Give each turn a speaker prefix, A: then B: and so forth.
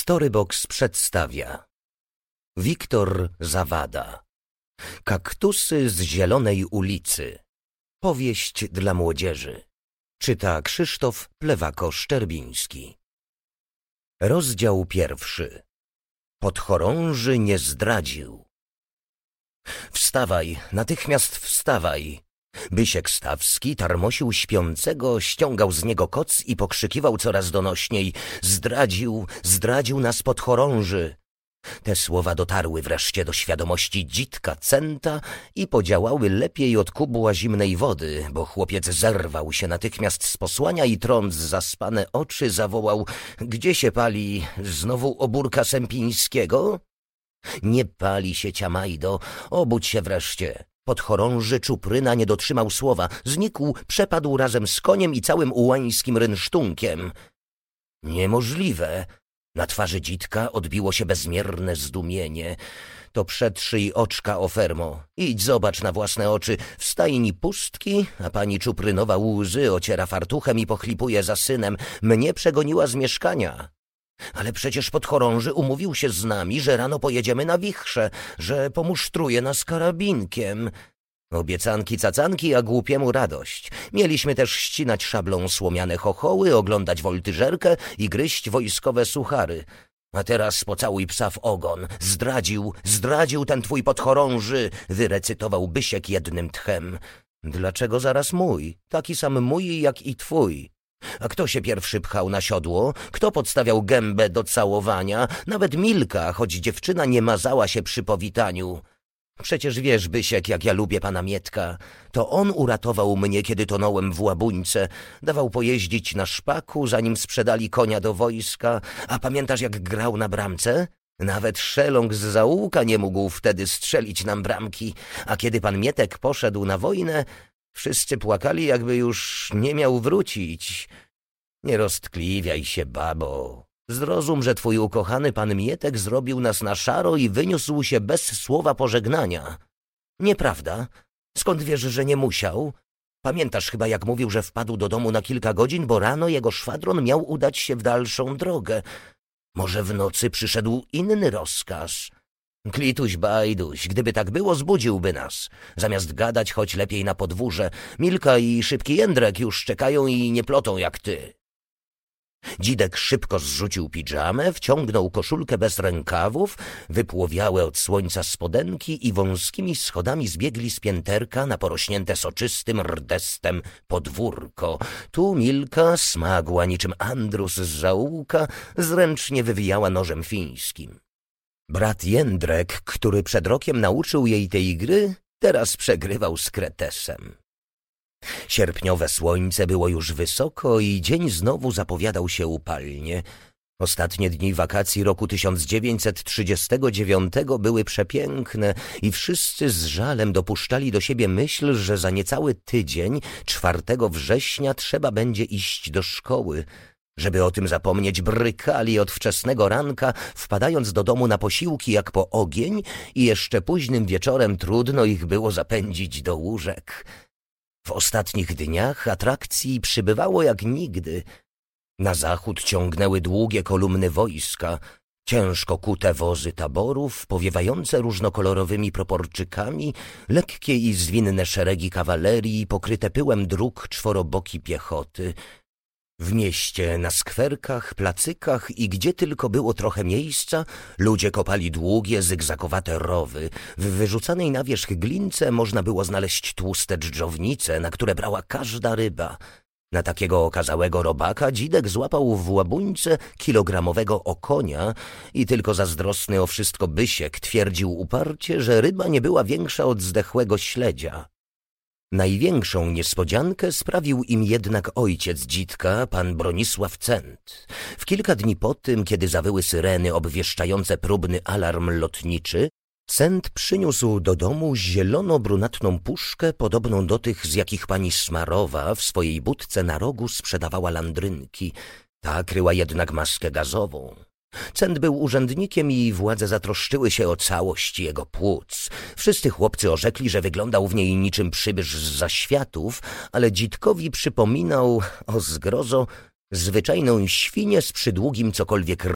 A: Storybox przedstawia Wiktor Zawada. Kaktusy z Zielonej ulicy. Powieść dla młodzieży. Czyta Krzysztof Plewako-Szczerbiński. Rozdział 1. Podchorąży nie zdradził. Wstawaj, natychmiast wstawaj. Bysiek Stawski tarmosił śpiącego, ściągał z niego koc i pokrzykiwał coraz donośniej: zdradził nas podchorąży. Te słowa dotarły wreszcie do świadomości dzitka Centa i podziałały lepiej od kubła zimnej wody, bo chłopiec zerwał się natychmiast z posłania i trąc zaspane oczy zawołał: gdzie się pali? Znowu obórka Sępińskiego? Nie pali się, ciamajdo, obudź się wreszcie. Podchorąży Czupryna nie dotrzymał słowa, znikł, przepadł razem z koniem i całym ułańskim rynsztunkiem. Niemożliwe. Na twarzy dzitka odbiło się bezmierne zdumienie. To przetrzyj oczka, Ofermo. Idź zobacz na własne oczy. W stajni pustki, a pani Czuprynowa łzy ociera fartuchem i pochlipuje za synem. Mnie przegoniła z mieszkania. Ale przecież podchorąży umówił się z nami, że rano pojedziemy na wichrze, że pomusztruje nas karabinkiem. Obiecanki cacanki, a głupiemu radość. Mieliśmy też ścinać szablą słomiane chochoły, oglądać woltyżerkę i gryźć wojskowe suchary. A teraz pocałuj psa w ogon. Zdradził ten twój podchorąży, wyrecytował Bysiek jednym tchem. Dlaczego zaraz mój? Taki sam mój jak i twój. A kto się pierwszy pchał na siodło? Kto podstawiał gębę do całowania? Nawet Milka, choć dziewczyna nie mazała się przy powitaniu. Przecież wiesz, Bysiek, jak ja lubię pana Mietka. To on uratował mnie, kiedy tonąłem w łabuńce. Dawał pojeździć na szpaku, zanim sprzedali konia do wojska. A pamiętasz, jak grał na bramce? Nawet szeląg z zaułka nie mógł wtedy strzelić nam bramki. A kiedy pan Mietek poszedł na wojnę, wszyscy płakali, jakby już nie miał wrócić. Nie roztkliwiaj się, babo. Zrozum, że twój ukochany pan Mietek zrobił nas na szaro i wyniósł się bez słowa pożegnania. Nieprawda? Skąd wiesz, że nie musiał? Pamiętasz chyba, jak mówił, że wpadł do domu na kilka godzin, bo rano jego szwadron miał udać się w dalszą drogę. Może w nocy przyszedł inny rozkaz? Klituś bajduś, gdyby tak było, zbudziłby nas. Zamiast gadać, chodź lepiej na podwórze. Milka i Szybki Jędrek już czekają i nie plotą jak ty. Dzidek szybko zrzucił pidżamę, wciągnął koszulkę bez rękawów, wypłowiałe od słońca spodenki i wąskimi schodami zbiegli z pięterka na porośnięte soczystym rdestem podwórko. Tu Milka smagła niczym Andrus z zaułka, zręcznie wywijała nożem fińskim. Brat Jędrek, który przed rokiem nauczył jej tej gry, teraz przegrywał z Kretesem. Sierpniowe słońce było już wysoko i dzień znowu zapowiadał się upalnie. Ostatnie dni wakacji roku 1939 były przepiękne i wszyscy z żalem dopuszczali do siebie myśl, że za niecały tydzień, 4 września, trzeba będzie iść do szkoły. Żeby o tym zapomnieć, brykali od wczesnego ranka, wpadając do domu na posiłki jak po ogień i jeszcze późnym wieczorem trudno ich było zapędzić do łóżek. W ostatnich dniach atrakcji przybywało jak nigdy. Na zachód ciągnęły długie kolumny wojska, ciężko kute wozy taborów, powiewające różnokolorowymi proporczykami, lekkie i zwinne szeregi kawalerii, pokryte pyłem dróg czworoboki piechoty. W mieście, na skwerkach, placykach i gdzie tylko było trochę miejsca, ludzie kopali długie, zygzakowate rowy. W wyrzucanej na wierzch glince można było znaleźć tłuste dżdżownice, na które brała każda ryba. Na takiego okazałego robaka Dzidek złapał w łabuńce kilogramowego okonia i tylko zazdrosny o wszystko Bysiek twierdził uparcie, że ryba nie była większa od zdechłego śledzia. Największą niespodziankę sprawił im jednak ojciec Dzidka, pan Bronisław Cent. W kilka dni po tym, kiedy zawyły syreny obwieszczające próbny alarm lotniczy, Cent przyniósł do domu zielono-brunatną puszkę podobną do tych, z jakich pani Smarowa w swojej budce na rogu sprzedawała landrynki. Ta kryła jednak maskę gazową. Cent był urzędnikiem i władze zatroszczyły się o całość jego płuc. Wszyscy chłopcy orzekli, że wyglądał w niej niczym przybysz z zaświatów, ale Dzidkowi przypominał, o zgrozo, zwyczajną świnię z przydługim cokolwiek